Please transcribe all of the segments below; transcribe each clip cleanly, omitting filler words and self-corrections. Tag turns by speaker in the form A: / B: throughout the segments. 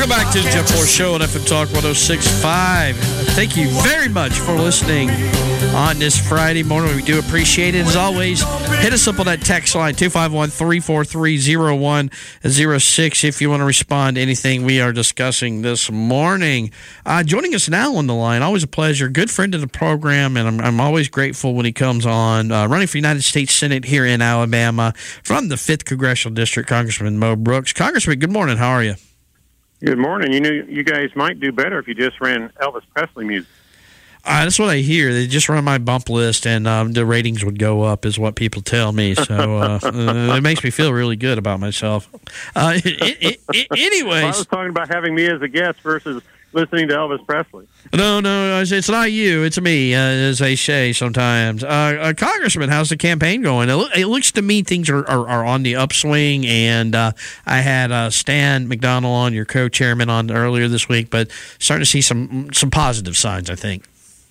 A: Welcome back to the Jeff Moore Show on FM Talk 106.5. Thank you very much for listening on this Friday morning. We do appreciate it. As always, hit us up on that text line, 251-343-0106, if you want to respond to anything we are discussing this morning. Joining us now on the line, always a pleasure, good friend of the program, and I'm always grateful when he comes on, running for United States Senate here in Alabama from the 5th Congressional District, Congressman Mo Brooks. Congressman, good morning. How are you?
B: Good morning. You know, you guys might do better if you just ran Elvis Presley music.
A: That's what I hear. They just run my bump list, and the ratings would go up, is what people tell me. So it makes me feel really good about myself. Anyways,
B: I was talking about having me as a guest versus listening to Elvis Presley.
A: No, it's not you. It's me, as they say sometimes. Congressman, how's the campaign going? It looks to me things are on the upswing, and I had Stan McDonald on, your co-chairman, on earlier this week, but starting to see some positive signs, I think.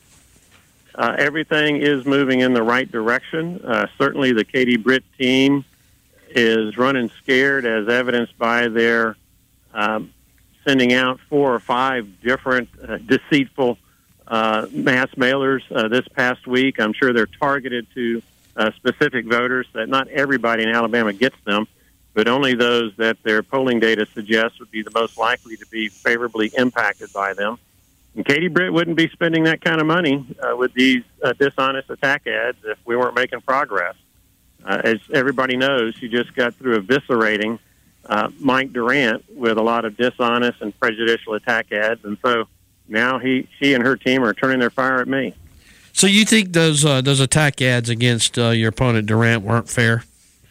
B: Everything is moving in the right direction. Certainly the Katie Britt team is running scared, as evidenced by their sending out 4 or 5 different deceitful mass mailers this past week. I'm sure they're targeted to specific voters, that not everybody in Alabama gets them, but only those that their polling data suggests would be the most likely to be favorably impacted by them. And Katie Britt wouldn't be spending that kind of money with these dishonest attack ads if we weren't making progress. As everybody knows, she just got through eviscerating Mike Durant with a lot of dishonest and prejudicial attack ads, and so now she and her team are turning their fire at me.
A: So you think those attack ads against your opponent Durant weren't fair?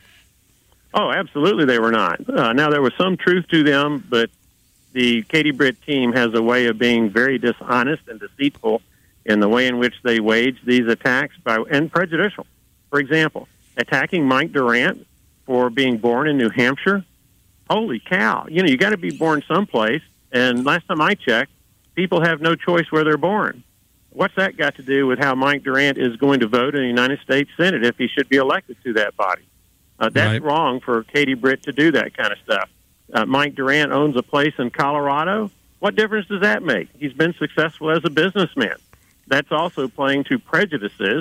B: Oh, absolutely they were not. Now, there was some truth to them, but the Katie Britt team has a way of being very dishonest and deceitful in the way in which they wage these attacks and prejudicial. For example, attacking Mike Durant for being born in New Hampshire. Holy cow. You know, you got to be born someplace, and last time I checked, people have no choice where they're born. What's that got to do with how Mike Durant is going to vote in the United States Senate if he should be elected to that body? That's
A: right.
B: Wrong for Katie Britt to do that kind of stuff. Mike Durant owns a place in Colorado. What difference does that make? He's been successful as a businessman. That's also playing to prejudices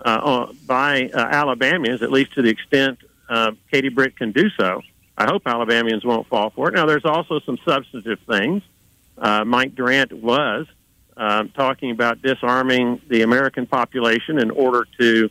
B: by Alabamians, at least to the extent Katie Britt can do so. I hope Alabamians won't fall for it. Now, there's also some substantive things. Mike Durant was talking about disarming the American population in order to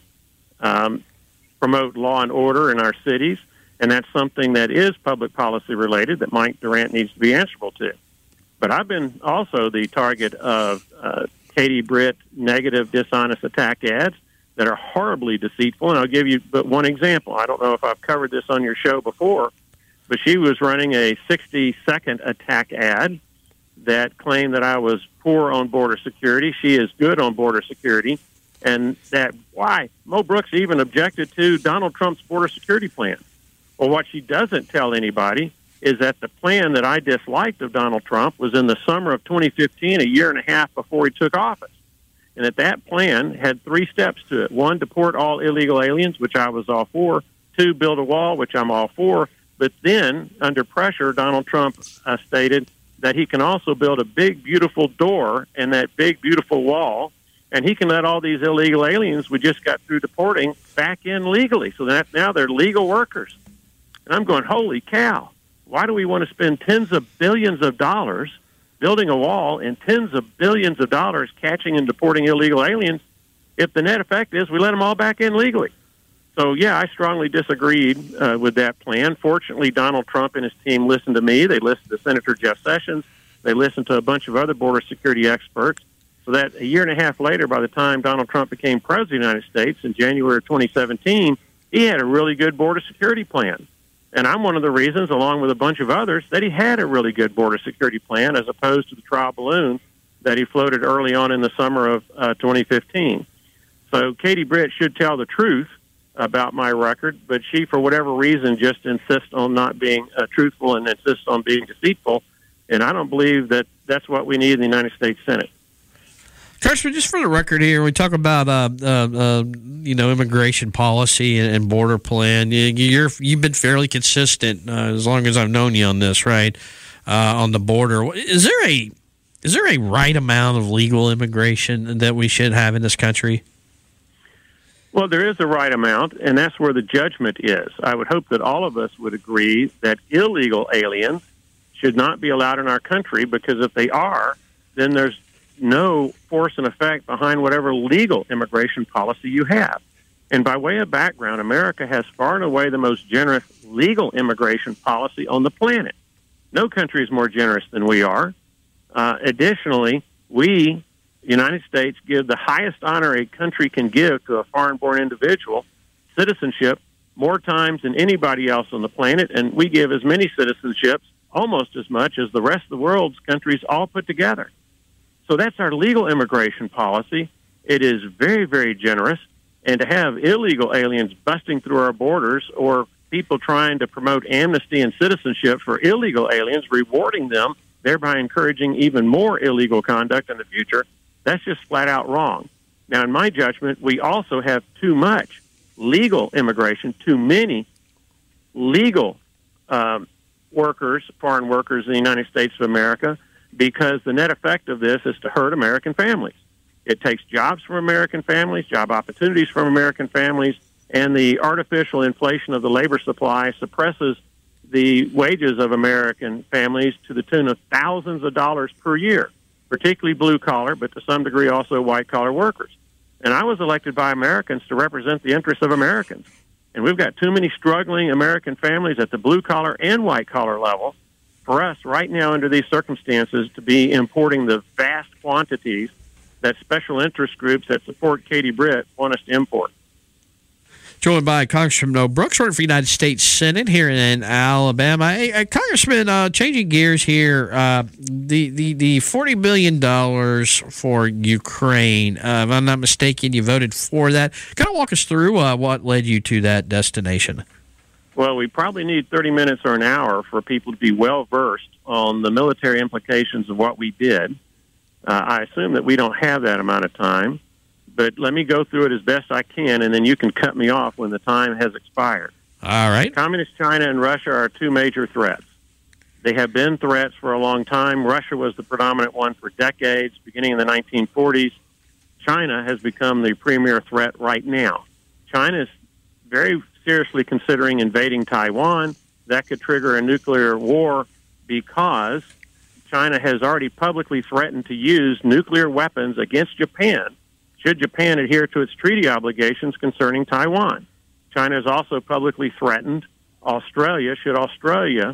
B: promote law and order in our cities, and that's something that is public policy related that Mike Durant needs to be answerable to. But I've been also the target of Katie Britt negative, dishonest attack ads that are horribly deceitful, and I'll give you but one example. I don't know if I've covered this on your show before, but she was running a 60-second attack ad that claimed that I was poor on border security. She is good on border security. And that why Mo Brooks even objected to Donald Trump's border security plan. Well, what she doesn't tell anybody is that the plan that I disliked of Donald Trump was in the summer of 2015, a year and a half before he took office. And that plan had 3 steps to it. 1, deport all illegal aliens, which I was all for. 2, build a wall, which I'm all for. But then, under pressure, Donald Trump stated that he can also build a big, beautiful door in that big, beautiful wall, and he can let all these illegal aliens we just got through deporting back in legally. So that now they're legal workers. And I'm going, holy cow, why do we want to spend tens of billions of dollars building a wall and tens of billions of dollars catching and deporting illegal aliens if the net effect is we let them all back in legally? So, yeah, I strongly disagreed with that plan. Fortunately, Donald Trump and his team listened to me. They listened to Senator Jeff Sessions. They listened to a bunch of other border security experts. So that a year and a half later, by the time Donald Trump became president of the United States in January of 2017, he had a really good border security plan. And I'm one of the reasons, along with a bunch of others, that he had a really good border security plan as opposed to the trial balloon that he floated early on in the summer of 2015. So Katie Britt should tell the truth about my record, but she, for whatever reason, just insists on not being truthful and insists on being deceitful. And I don't believe that that's what we need in the United States Senate.
A: Congressman, just for the record here, we talk about immigration policy and border plan. You've been fairly consistent as long as I've known you on this, right? on the border. Is there a right amount of legal immigration that we should have in this country?
B: Well, there is a right amount, and that's where the judgment is. I would hope that all of us would agree that illegal aliens should not be allowed in our country, because if they are, then there's no force and effect behind whatever legal immigration policy you have. And by way of background, America has far and away the most generous legal immigration policy on the planet. No country is more generous than we are. Additionally, we, the United States, give the highest honor a country can give to a foreign-born individual, citizenship, more times than anybody else on the planet, and we give as many citizenships, almost as much as the rest of the world's countries all put together. So that's our legal immigration policy. It is very, very generous. And to have illegal aliens busting through our borders, or people trying to promote amnesty and citizenship for illegal aliens, rewarding them, thereby encouraging even more illegal conduct in the future, that's just flat out wrong. Now, in my judgment, we also have too much legal immigration, too many legal workers, foreign workers in the United States of America, because the net effect of this is to hurt American families. It takes jobs from American families, job opportunities from American families, and the artificial inflation of the labor supply suppresses the wages of American families to the tune of thousands of dollars per year, particularly blue-collar, but to some degree also white-collar workers. And I was elected by Americans to represent the interests of Americans. And we've got too many struggling American families at the blue-collar and white-collar level for us right now under these circumstances to be importing the vast quantities that special interest groups that support Katie Britt want us to import.
A: Joined by Congressman Noah Brooks, running for the United States Senate here in Alabama. Hey, Congressman, changing gears here, the $40 billion for Ukraine, if I'm not mistaken, you voted for that. Kind of walk us through what led you to that destination.
B: Well, we probably need 30 minutes or an hour for people to be well-versed on the military implications of what we did. I assume that we don't have that amount of time, but let me go through it as best I can, and then you can cut me off when the time has expired.
A: All right.
B: Communist China and Russia are two major threats. They have been threats for a long time. Russia was the predominant one for decades, beginning in the 1940s. China has become the premier threat right now. China is very seriously considering invading Taiwan. That could trigger a nuclear war because China has already publicly threatened to use nuclear weapons against Japan should Japan adhere to its treaty obligations concerning Taiwan. China has also publicly threatened Australia should Australia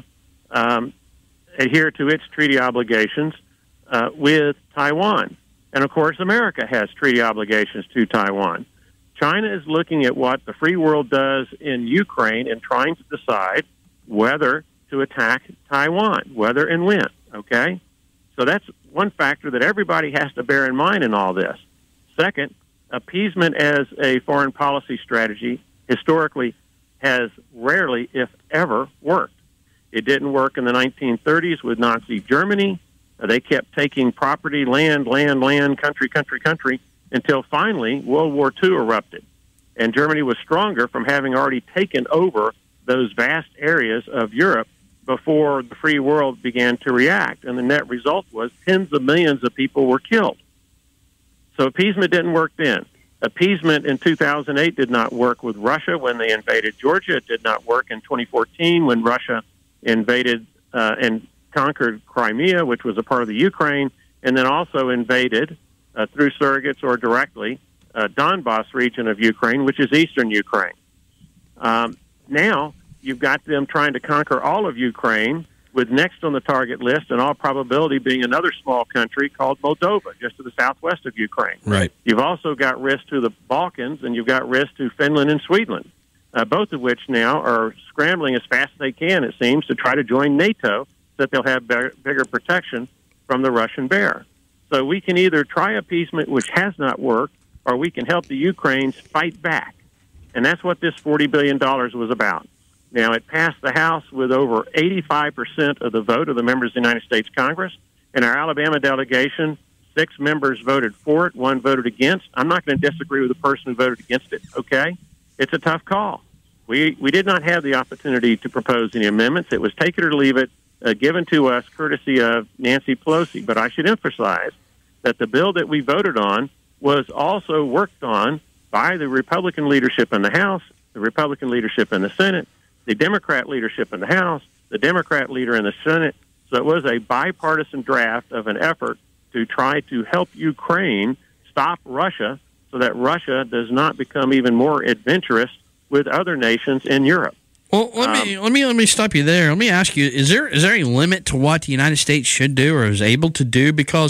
B: adhere to its treaty obligations with Taiwan. And, of course, America has treaty obligations to Taiwan. China is looking at what the free world does in Ukraine and trying to decide whether to attack Taiwan, whether and when, okay? So that's one factor that everybody has to bear in mind in all this. Second, appeasement as a foreign policy strategy historically has rarely, if ever, worked. It didn't work in the 1930s with Nazi Germany. They kept taking property, land, country, until finally World War II erupted. And Germany was stronger from having already taken over those vast areas of Europe before the free world began to react. And the net result was tens of millions of people were killed. So appeasement didn't work then. Appeasement in 2008 did not work with Russia when they invaded Georgia. It did not work in 2014 when Russia invaded and conquered Crimea, which was a part of the Ukraine, and then also invaded through surrogates or directly Donbass region of Ukraine, which is eastern Ukraine. Now you've got them trying to conquer all of Ukraine, with next on the target list, in all probability, being another small country called Moldova, just to the southwest of Ukraine.
A: Right.
B: You've also got risk to the Balkans, and you've got risk to Finland and Sweden, both of which now are scrambling as fast as they can, it seems, to try to join NATO so that they'll have bigger protection from the Russian bear. So we can either try appeasement, which has not worked, or we can help the Ukrainians fight back. And that's what this $40 billion was about. Now, it passed the House with over 85% of the vote of the members of the United States Congress. In our Alabama delegation, 6 members voted for it, 1 voted against. I'm not going to disagree with the person who voted against it, okay? It's a tough call. We did not have the opportunity to propose any amendments. It was take it or leave it. given to us courtesy of Nancy Pelosi. But I should emphasize that the bill that we voted on was also worked on by the Republican leadership in the House, the Republican leadership in the Senate, the Democrat leadership in the House, the Democrat leader in the Senate. So it was a bipartisan draft of an effort to try to help Ukraine stop Russia so that Russia does not become even more adventurous with other nations in Europe.
A: Well, let me stop you there. Let me ask you: is there a limit to what the United States should do or is able to do? Because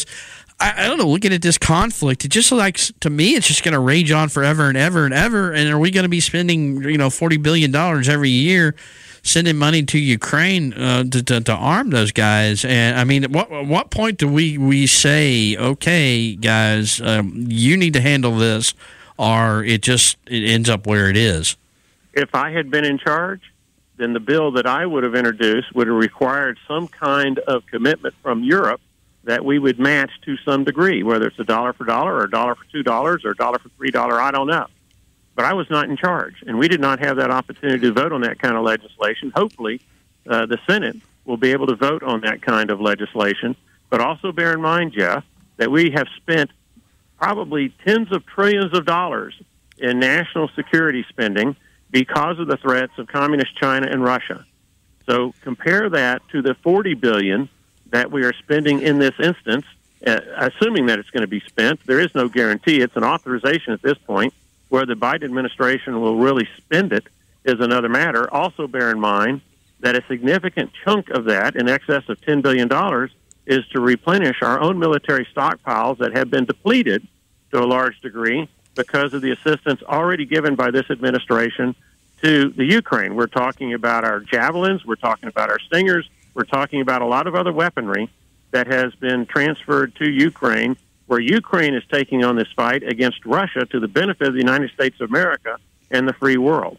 A: I don't know. Looking at this conflict, it just like to me, it's just going to rage on forever and ever and ever. And are we going to be spending $40 billion every year sending money to Ukraine to arm those guys? And I mean, at what point do we say, okay, guys, you need to handle this, or it ends up where it is?
B: If I had been in charge, then the bill that I would have introduced would have required some kind of commitment from Europe that we would match to some degree, whether it's $1 for $1 or $1 for $2 or $1 for $3, I don't know. But I was not in charge, and we did not have that opportunity to vote on that kind of legislation. Hopefully, the Senate will be able to vote on that kind of legislation. But also bear in mind, Jeff, that we have spent probably tens of trillions of dollars in national security spending because of the threats of communist China and Russia. So compare that to the $40 billion that we are spending in this instance, assuming that it's going to be spent. There is no guarantee. It's an authorization at this point. Where the Biden administration will really spend it is another matter. Also bear in mind that a significant chunk of that, in excess of $10 billion, is to replenish our own military stockpiles that have been depleted to a large degree because of the assistance already given by this administration to the Ukraine. We're talking about our javelins. We're talking about our Stingers. We're talking about a lot of other weaponry that has been transferred to Ukraine, where Ukraine is taking on this fight against Russia to the benefit of the United States of America and the free world.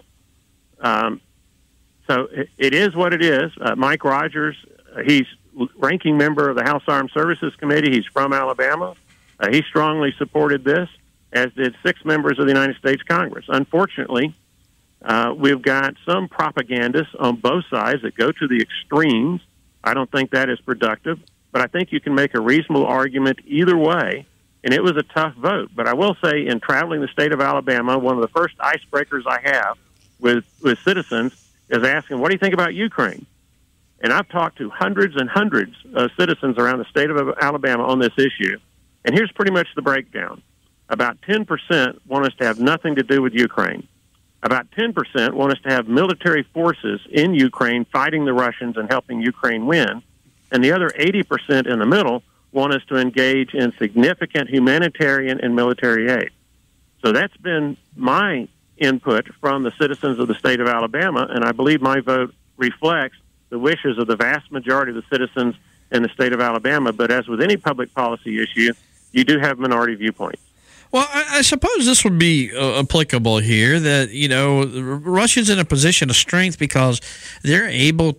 B: So it is what it is. Mike Rogers, he's ranking member of the House Armed Services Committee. He's from Alabama. He strongly supported this, as did 6 members of the United States Congress. Unfortunately, we've got some propagandists on both sides that go to the extremes. I don't think that is productive, but I think you can make a reasonable argument either way, and it was a tough vote. But I will say, in traveling the state of Alabama, one of the first icebreakers I have with citizens is asking, what do you think about Ukraine? And I've talked to hundreds and hundreds of citizens around the state of Alabama on this issue, and here's pretty much the breakdown. About 10% want us to have nothing to do with Ukraine. About 10% want us to have military forces in Ukraine fighting the Russians and helping Ukraine win. And the other 80% in the middle want us to engage in significant humanitarian and military aid. So that's been my input from the citizens of the state of Alabama, and I believe my vote reflects the wishes of the vast majority of the citizens in the state of Alabama. But as with any public policy issue, you do have minority viewpoints.
A: Well, I suppose this would be applicable here, that, Russia's in a position of strength because they're able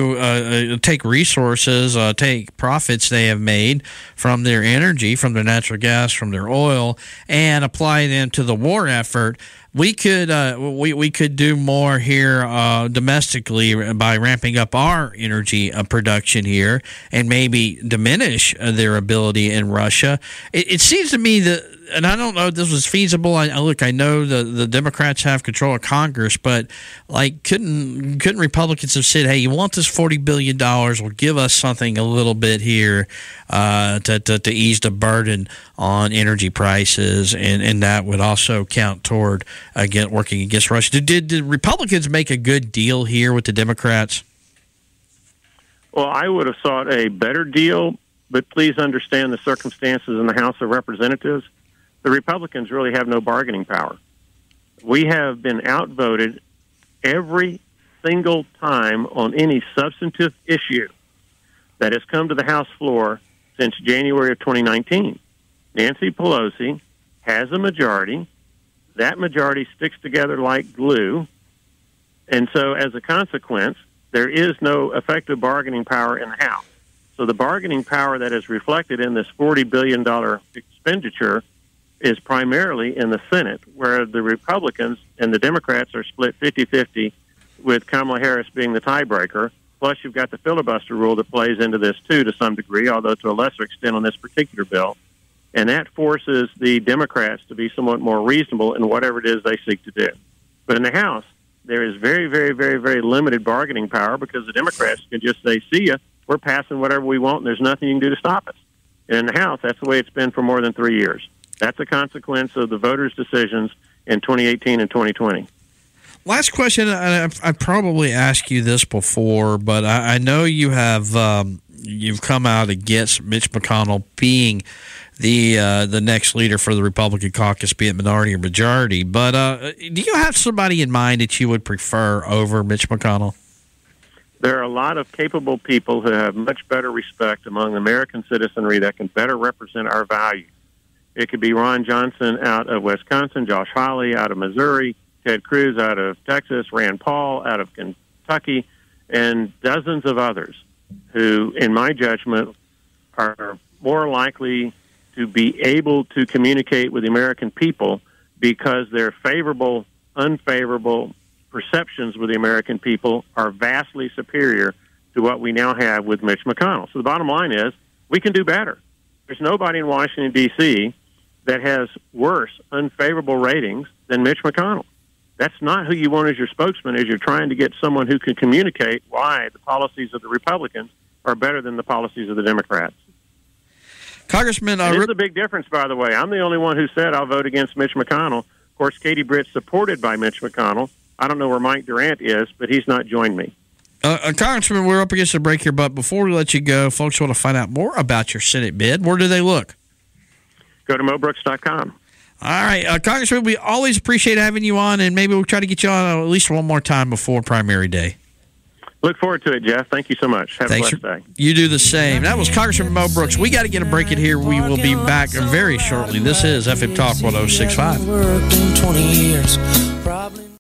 A: to take resources, take profits they have made from their energy, from their natural gas, from their oil, and apply them to the war effort. We could we could do more here domestically by ramping up our energy production here and maybe diminish their ability in Russia. It seems to me that, and I don't know if this was feasible. I know the Democrats have control of Congress, but couldn't Republicans have said, "Hey, you want this $40 billion? Well, give us something a little bit here to ease the burden on energy prices," and that would also count toward working against Russia. Did Republicans make a good deal here with the Democrats?
B: Well, I would have sought a better deal, but please understand the circumstances in the House of Representatives. The Republicans really have no bargaining power. We have been outvoted every single time on any substantive issue that has come to the House floor since January of 2019. Nancy Pelosi has a majority. That majority sticks together like glue. And so as a consequence, there is no effective bargaining power in the House. So the bargaining power that is reflected in this $40 billion expenditure is primarily in the Senate, where the Republicans and the Democrats are split 50-50, with Kamala Harris being the tiebreaker Plus, you've got the filibuster rule that plays into this, too, to some degree, although to a lesser extent on this particular bill. And that forces the Democrats to be somewhat more reasonable in whatever it is they seek to do. But in the House, there is very, very, very, very limited bargaining power because the Democrats can just say, see ya, we're passing whatever we want, and there's nothing you can do to stop us. And in the House, that's the way it's been for more than 3 years. That's a consequence of the voters' decisions in 2018 and 2020.
A: Last question. I probably asked you this before, but I know you have you've come out against Mitch McConnell being the next leader for the Republican caucus, be it minority or majority. But do you have somebody in mind that you would prefer over Mitch McConnell?
B: There are a lot of capable people who have much better respect among American citizenry that can better represent our values. It could be Ron Johnson out of Wisconsin, Josh Hawley out of Missouri, Ted Cruz out of Texas, Rand Paul out of Kentucky, and dozens of others who, in my judgment, are more likely to be able to communicate with the American people because their favorable, unfavorable perceptions with the American people are vastly superior to what we now have with Mitch McConnell. So the bottom line is we can do better. There's nobody in Washington, D.C. that has worse unfavorable ratings than Mitch McConnell. That's not who you want as your spokesman, as you're trying to get someone who can communicate why the policies of the Republicans are better than the policies of the Democrats.
A: Congressman,
B: it's a big difference, by the way. I'm the only one who said I'll vote against Mitch McConnell. Of course, Katie Britt's supported by Mitch McConnell. I don't know where Mike Durant is, but he's not joined me.
A: Congressman, we're up against a break here, but before we let you go, folks want to find out more about your Senate bid. Where do they look?
B: Go to mobrooks.com.
A: All right, Congressman, we always appreciate having you on, and maybe we'll try to get you on at least one more time before primary day.
B: Look forward to it, Jeff. Thank you so much. Have a blessed day.
A: You do the same. That was Congressman Mo Brooks. We got to get a break in here. We will be back very shortly. This is FM Talk 106.5.